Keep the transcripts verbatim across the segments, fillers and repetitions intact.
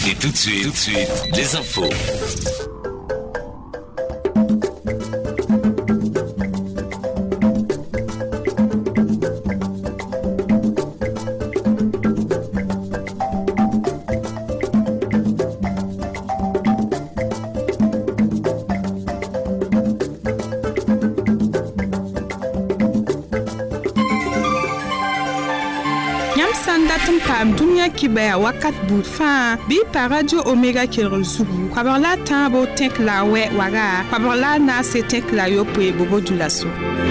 Et tout de suite, tout de suite, les infos. Sandatum pam dunia kibaya wakat bout fa bi pa radio omega kelrol sugu kwabarla tambo tek la we waga kwabarla na se tek la yo pe bobo dulaso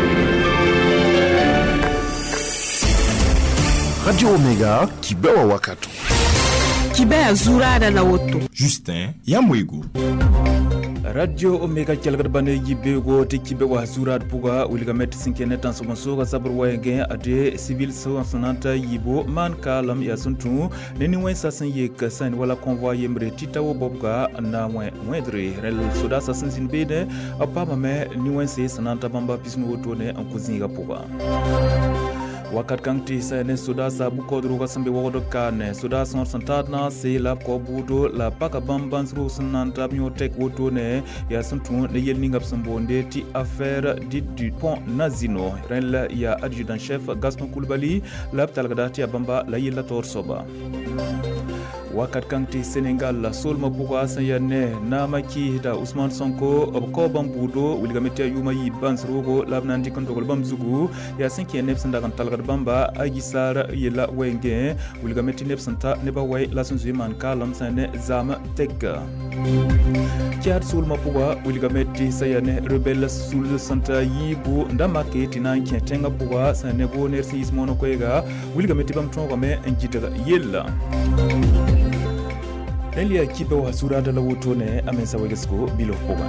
Radio Omega kibaya wakatu kibaya zurada la woto Justin Yamwego Radio Omega kelgar bane yibego te kibe wa zurad puga uligamet sinkene tansomonso ga sabr wayenge ade civil sonanta yibo man kalam ya suntu neni wen sasen yek san wala convoi yemre titawo bobga na wen wedre rel soda sasen sinbede apama me ni wen se sananta bamba pisno wotone an kuzinga puga wakat kanti sene soda sabu kodru ga sambe wodo kane soda son santadna se la ko budo la paka bamban sru sananta myo tek woto ne ya santu ne yelni ngap sambonde ti affaire dit du pont Nazino ren ya adjudant chef Gaston Koulibaly la talgadati bamba la yella tor soba wakat kanti Senegal la solma buga sayane namaki da Ousmane Sonko ko bambudo wilgamete yuma yi bansrogo labnandi kontogol bamzugu ya cinquième nepsanda kan talgar bamba agisar yela wenge wilgamete nepsanta neba way la sunzuman kalam sane zama tekka Kiar solma buga wilgamete sayane rebelle sul santa yibu ndamake tinan kentenga buga sane go nersi ismono koyega wilgamete bamtongo me njita yella Elia kibe wa surada la wotone amensa wegesko bilo poga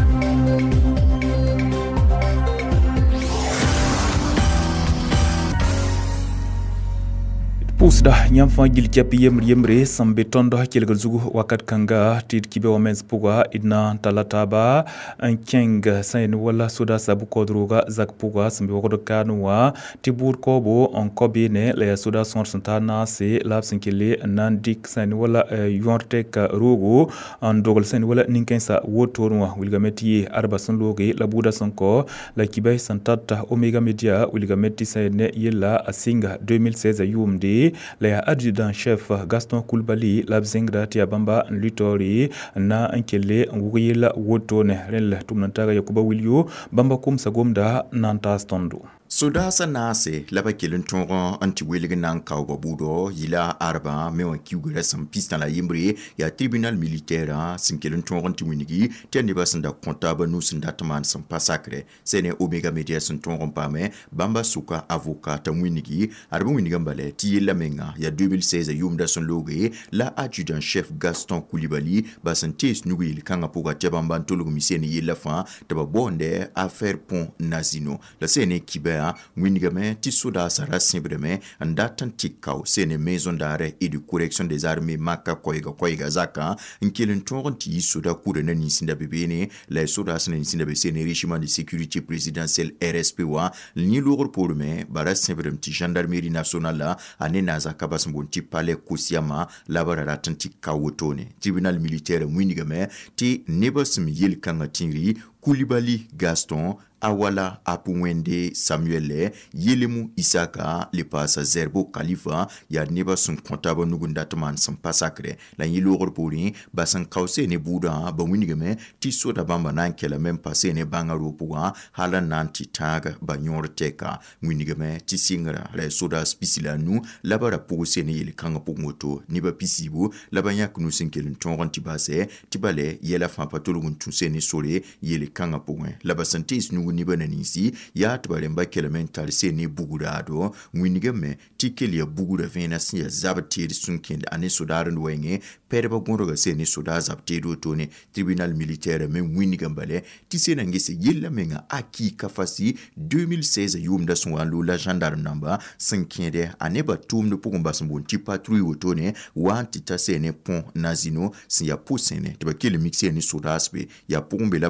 Pusda nyamfa gilchapi yemri yemre sambe tondo hakelgal zugu wakat kanga tit kibe wa mens puga idna talataba an keng sain wala soda sabu kodruga zak puga sambe wakodo kanwa tibur kobo on kobine le soda son santana se lab sinkele nandik sain wala yortek rogo an dogal sain wala ninkensa wotorwa wilgameti arba sonloge la buda sonko la kibe santata Omega Media wilgameti sain yella asinga deux mille seize yumde la adjudant chef Gaston Koulibaly labzingra tia bamba lutori na ankele nguyela wotone rel tumnantaga yakuba wilio bamba kum sagomda nanta stondo Soda sanase laba kelin tongon anti weligen nan kawba budo yila arba mewa kiugura sam pista la yimbre ya tribunal militaire sim kelin tongon ti winigi tende basanda comptable nous ndatman sam pasacre sene Omega Media sun tongon pame bamba suka avocat ta winigi arba winiga mbale ti yila menga ya deux mille seize yumda son loge la adjudant chef Gaston Koulibaly basantes nugil kanga poga tebamba ntologo miseni yila fa taba bonde affaire pont Nazino la sene kibe Winigame ti soda sara simbreme ndatan tikau sene maison d'arrêt et de correction des armées maka koiga koiga zaka nkelen tonti soda kurena ni sinda bebene la soda sene ni sinda besene régiment de sécurité présidentielle R S P wa ni lour pour me bara simbrem ti gendarmerie nationale la anena zaka basmbon ti palais Kosiama la bara ratan tikawotone tribunal militaire Winigame ti nebasm yel kanga tinri Koulibaly Gaston Awala Apuwende Samuel Yelemu Isaka le pasa Zerbo Khalifa ya neba son comptable nugundatman son pasacre la yelo repori basan kause ne buda ba winigame ti soda bamba nan kela même passé ne bangaro puwa hala nanti tag ba nyorteka winigame ti singra la soda spisila nu la bara pose ne yele kanga pumoto ni ba pisibu la banya kunu sinkelin tonti base ti bale yela fa patulugun tusene sole yele kanga puwen la basantis nu ni bananisi ya tbalemba elemental se ne bugurado winigame tikeli ya bugura venasi ya zabtiri sunkin ane sodaran wenge perba gonroga se ne soda zabtiri tone tribunal militaire men winigambale tisena ngese yella menga aki kafasi deux mille seize yumda sonwalo la gendarme namba cinquième ane batum de pogomba sambon ti patrouille otone wanti tasene pont Nazino si ya posene tbakele mixe ne soda aspe ya pogombe labana man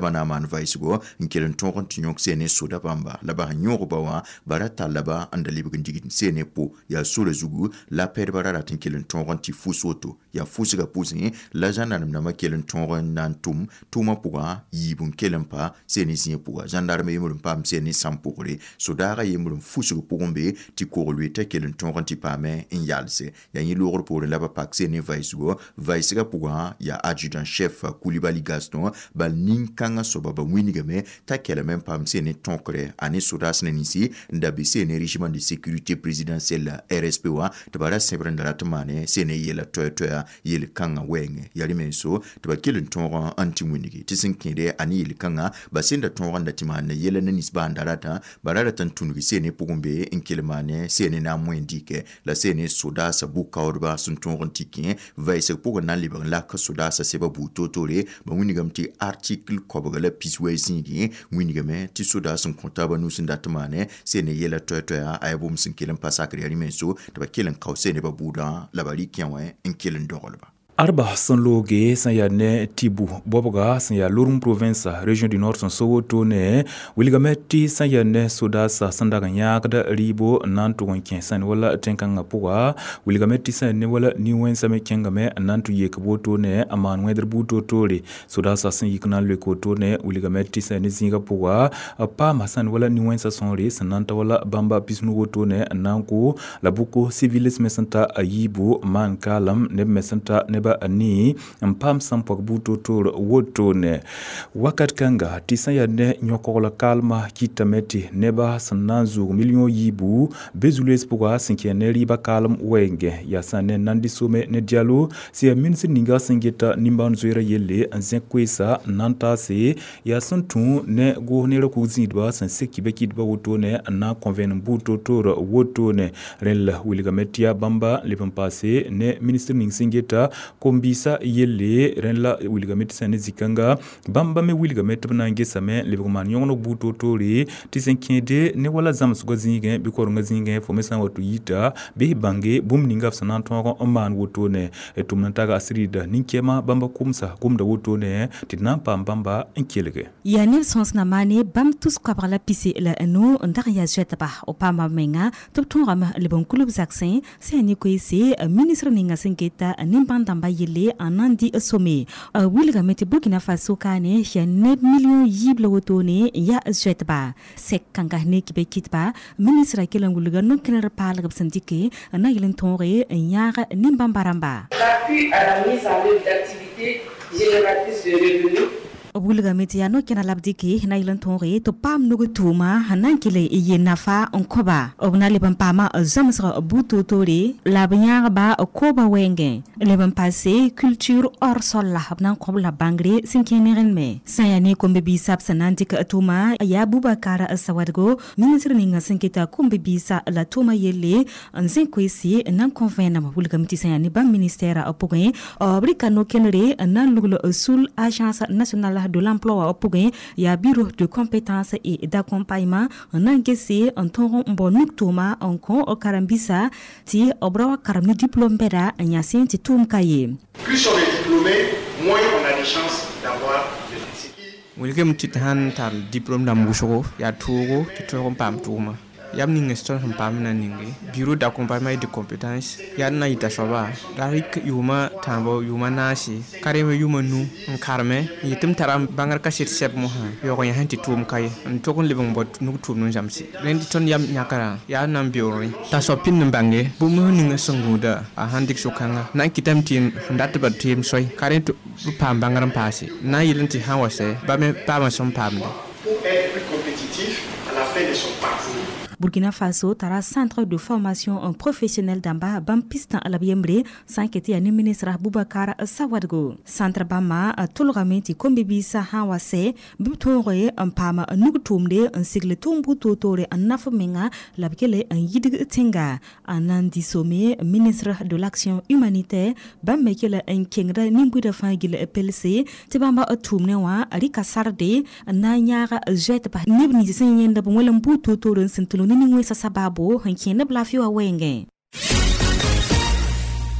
vaisgo nkelen tongon tinyok sene soda bamba laba nyoro bawa barata laba andali bugindi sene po ya sole zugu la per barara tinkelen tongon ti fusoto ya fusiga pusin la jandarme na makelen tongon nantum tuma puga yibun kelen pa sene sin puga gendarme yimul pam sene sampure sodara yimul fusiga pugombe ti korlu te kelen tongon ti pame in yalse ya yi logor pour laba pak sene vaisgo vaisiga puga ya adjudant chef Koulibaly Gaston bal ninkanga sobaba winigame ta kele même pam sene tonkre ani sodas nenisi ndabi sene régiment de sécurité présidentielle R S P wa tabara sebranda latmane sene yela toya yel kanga wenge yali menso taba kelen tonga anti winigi tisinkinde ani yel kanga basenda tonga ndatimane yela nenis bandarata barara tantunugi sene pugumbe inkelemane sene na mwendike la sene sodas buka orba sun tonga tikin vaise puga na liban la ka sodas seba buto tore ba winigam ti article kobagala piswe singi winigame ti sodas sun kontaba nusinda tamane sene yela toya ayabum sinkelen pasakri ali menso taba kelen kausene ba buda la bali kianwe inkelen dorolba Arba Sanloge, Sanyane, Tibu, Boboga, Sanya Lurum Province, Région du Nord, Sowoto, Ne, Willigameti, Sanyane, Sodas, Sandaganyak, Ribo, Nantu, Sanwala, Tenkangapoa, Willigameti, Sanewala, Niwen Samekangame, Nantu Yekaboto, Ne, Aman Weather Buto Tori, Sodas, Sanyikanal Lekoto, Ne, Willigameti, Sanizingapoa, Pama Sanwala, Niwen Sasonri, Sanantawala, Bamba Pisnuoto, Ne, Nanku, Labuko, Civilis Mesanta, Ayibu, Man Kalam, Neb Mesanta, Neba ani mpam sampok buto tol wotone wakat kanga tisaya ne nyokola kalma kitameti neba sananzu million yibu bezules puga sinkene riba kalm wenge ya sane nandisome ne dialo si minsi ninga singeta nimbanzuera yele anzenkwesa nantase ya santu ne gohnera kuzidwa sanseki kidba wotone na conven buto tol wotone rel wilgametia bamba lepampase ne ministre ningsingeta kombisa yele renla wilgamet sane zikanga bamba me wilgamet banange same lebman yonno buto tori tisenkede ne wala zamsugo zinge bikoronga zinge fomesa watu yita be bange bumninga sanan tongo man wotone etumnataga asrida ninkema bamba kumsa kumda wotone tinampa bamba inkelege ya nelsons na mane bam tous kwabala pisi la eno ndar ya jetaba opama menga toptonga ma lebon kulub zaksin se ni ko ise ministre ninga sengeta nimbanda yele anandi sommet wilga meti Burkina Faso kane ya ne million yible wotone ya jetba sek kanga ne kibe kitba ministre kelangulga no kener pal gab sandike na yelen tonre nyaga nimbambaramba l'appui à la mise en œuvre d'activités génératrices de revenus Bulga metiano kena labdiki na ilan tonre to pam nugu tuma hanankile iye nafa onkoba obna leban pama zamsra buto tori labnya ba koba wenge leban passé culture hors sol la habnan kobla bangre sinkenen me sayani kombe bi sap sanandik tuma ya Boubacar Sawadgo ministre ninga sinketa kombe bi sa la tuma yele anzen kwesi nan convena bulga meti sayani ba ministère opogen obrikano kenre nan luglo sul agence nationale de l'emploi au Pouguin, il y a bureau de compétences et d'accompagnement en encaissé en toron bonuk toma en con au Karambisa ti obrawa karamni diplôme bera en yasin ti tum kaye. Plus on est diplômé, moins on a des chances d'avoir des flexibilités. Welcome to han tal diplôme d'ambusho ya tugo ti toron pam tuma. Yam ning ston pam na ningi bureau d'accompagnement et de compétences ya na ita soba darik yuma tambo yuma nasi kareme yuma nu karme yitum taram bangar kasit sep mo ha yo ko yanti tum kay en tokon libong bot nu tum nu jamsi rendi ton yam nyakara ya nam biori ta so pin bange bu mo ning songuda a handik sukanga na kitam tin ndat ba tim soy karent pam bangaram pasi na yilenti hawase ba me pam som pam pour être plus compétitif à la fin de son parcours. Burkina Faso tara centre de formation professionnel d'amba bam pista alabiembre sanketi ani ministre Boubacar Sawadgo centre bama tolramenti kombibi sa hawase butore ampama nugutumde un sigle tumbu totore anafmenga labkele un yidig tenga anandi sommet ministre de l'action humanitaire bam mekele un kengra nimbu de fangile P L C tibamba atumne wa rika sarde na nyaara jet ba nibni senyenda bwela mbu totore sentulu nini ngwesa sababu hankene blafiwa wenge.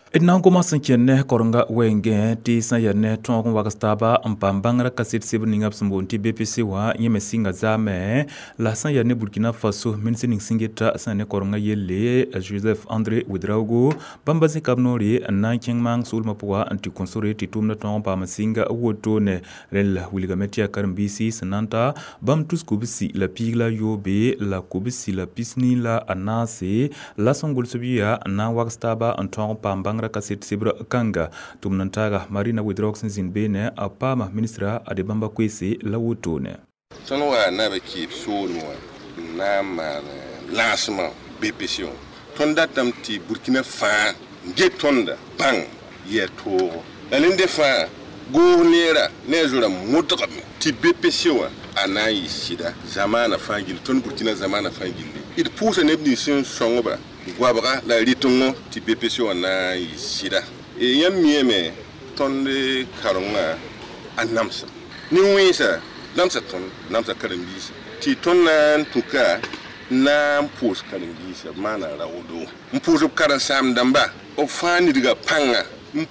Idna kuma san kenne koronga wenge ti san yenne ton wakastaba mpambangra kasit sibninga psumbonti B P C wa yeme singa zame la san yenne Burkina Faso minsining singeta san koronga yelle Joseph André Ouedraogo bambazi kabnori na kingmang sulma puwa anti konsore ti tumna ton pa masinga wotone rel wilgametia karmbisi sananta bam tous kubisi la pigla yobe la kubisi la pisni la anase la songul subia na wakastaba anton pambang kasit sibra kanga tumnantaga Marina Ouedraogo zinbene apama ministra adebamba kwesi la wotone tonwa na be kip solwa na ma lancement B P C tonda tamti Burkina fa nge tonda bang yeto alinde fa gournera nezura mutqam ti B P C wa anayi sida zamana fangil ton Burkina zamana fangil il pousse nebni sin songoba gwabra la ritongo ti B P C wana sida e yam mieme tonde karonga anamsa ni wisa namsa ton namsa karambisa ti tonan tuka na mpus karambisa mana rawodo mpus karan sam damba o fani diga panga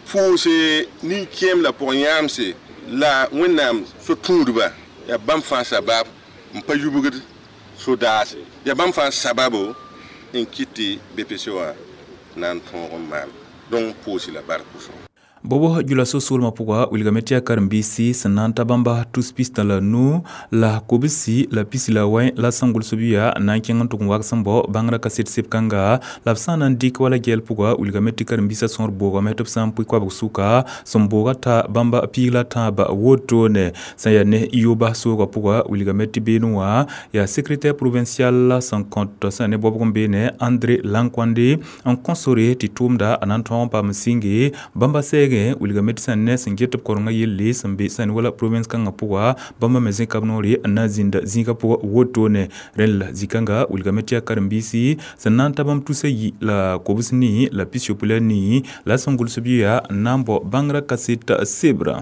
mpuse ni kem la ponyamse la wenam so tudba ya bam fa sabab mpayubugud so das ya bam fa sababu in kiti B P C wa nan ton mal donc posi la barkuso Bobo jula so sulma puwa wilgametia karmbisi sananta bamba tous pista la nu la kobisi la pisi la wai la sangul subia na kengan tung wak sambo bangra kasit sip kanga la sana ndik wala gel puwa wilgameti karmbisa son bogo metop sam pu kwa busuka somboga ta bamba pila ta ba wotone sayane yoba so kwa puwa wilgameti benua ya secrétaire provincial la sans compte sane bobo kombene André Lankwande en consore titumda ananton pa msingi bamba se wilga medicine ne singeta koronga yelle sambe san wala province kanga puwa bamba mezen kabnori anazinda zinga puwa wotone rel zikanga wilga metia karambisi sananta bam tusayi la kobusni la pisiopulani la songul subia nambo bangra kasita sebra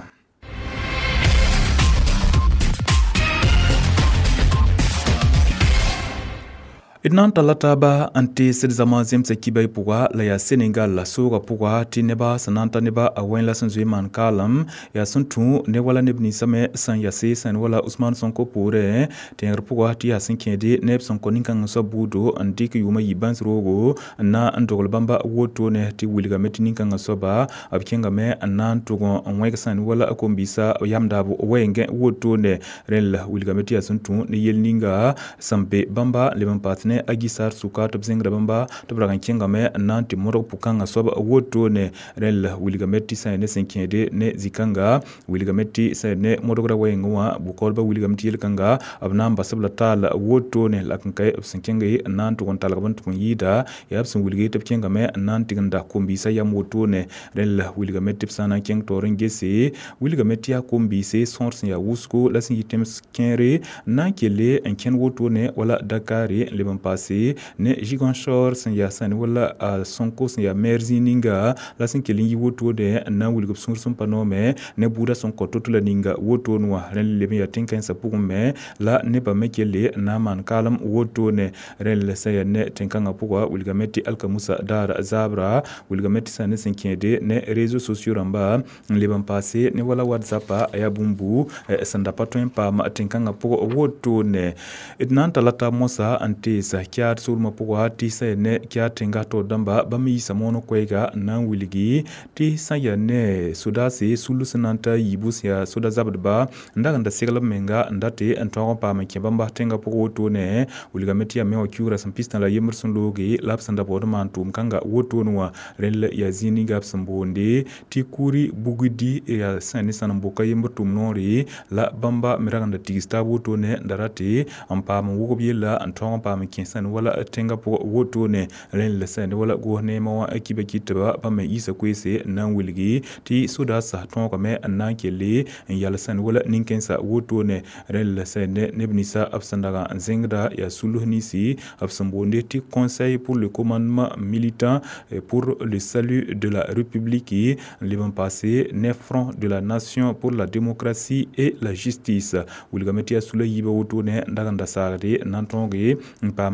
Idnan talata ba anti sidzama zemse kibay puwa la ya Senegal la soga puwa ti neba sananta neba awen la sanzwe man kalam ya suntu ne wala nebni same san yase san wala Usman Sonko pure tenger puwa ti ya sinkede neb Sonko ninkang sabudo andik yuma yibans rogo na antogol bamba woto ne ti wilga meti ninkang soba abkenga me anan togo onwega san wala akombisa yamdabo wenge woto ne rel wilga meti ya suntu ne yelninga sambe bamba leban patne agisar suka to zingra bamba to bragan kinga me nanti moro pukanga soba woto ne rel wilgameti sa ne senkede ne zikanga wilgameti sa ne modogra wengwa bukolba wilgameti yelkanga abnamba sabla tal woto ne lakankai senkenga nanti kon talgaban to yida yabsun wilgete kinga me nanti ganda kombisa yam woto ne rel wilgameti sana keng to rengese wilgameti ya kombise source ya wusko la singitem kenre nankele enken woto ne wala dakari leban passé ne giganchor san ya san wala uh, sonko san ya merzi ninga la sin kelingi woto de na wulgo sur sum panome ne buda sonko totula ninga woto no ren le ya tinkan sa pugume la ne ba mekele na man kalam woto ne ren le sa ne tinkan apugwa wulga meti alkamusa dar zabra wulga meti san sin kede ne réseaux sociaux ramba le ban passé ne wala whatsapp ya bumbu eh, sanda patwen pa ma tinkan apugwa woto ne idnan talata mosa ante sa kya sulma puwa ti sa ne kya tinga to damba bami samono kwega na wiligi ti sa ya ne sudasi sulusananta yibus ya suda zabdba ndaga nda sigala menga ndate antongo pa make bamba tinga puwa to ne wilga meti ya mewa kyura sampista la yemerson logi lapsanda bodman tum kanga woto no rel ya zini gap sambonde ti kuri bugudi ya sani sanamboka yembertum nori la bamba miraga nda tigista woto ne ndarate ampa mu wogobiela antongo pa kinsan wala tenga po woto ne ren le sen wala go ne ma akiba kitba ba me isa kwese nan wilgi ti suda sa ton ko me nan kele yala sen wala ninkensa woto ne ren le sen ne bnisa absandaga zengda ya suluhnisi absambonde ti conseil pour le commandement militant et pour le salut de la République les ban passé neuf francs de la nation pour la démocratie et la justice wilgameti asula yiba woto ne ndaga ndasagade nantonge pa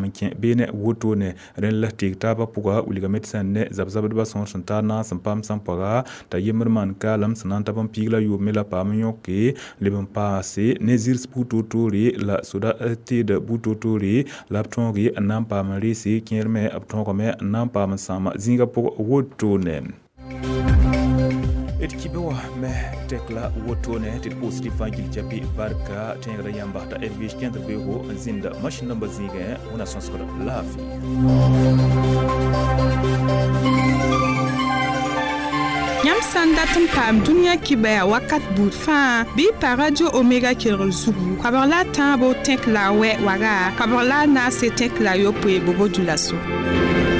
paam kẽ beene wotone rẽn la tɩg taaba pʋga wilga medecin ne zab-zabdbã sõor sẽn tar naag sẽn paam sãn pʋga t'a yembr maan kaalem sẽn na n tab n piig la yʋʋm me la paam yõke leb n paase ne zirs bu-toor-toore la soda tɩɩd bu-toor-toore la b tõoge n na n paam n reese kẽerme b tõogame n na n paam n sãama zĩiga pʋg wotone d kibe wa me tekla wotone tɩ d pʋʋs tɩ fãa gil chapi barka tẽegda yãmba t'a r vɩɩs kẽndr beoogo n zĩnda masin namba zĩigẽ wẽna sõsgd laafɩ yãmb sã n dat n paam dũniyã kibɛya wakat buud fãa bɩ pa radio omega kelgr zugu koabg la a tãabo tẽk la a wɛ waga koabg la a naase tẽk la a yopoe bobo du la so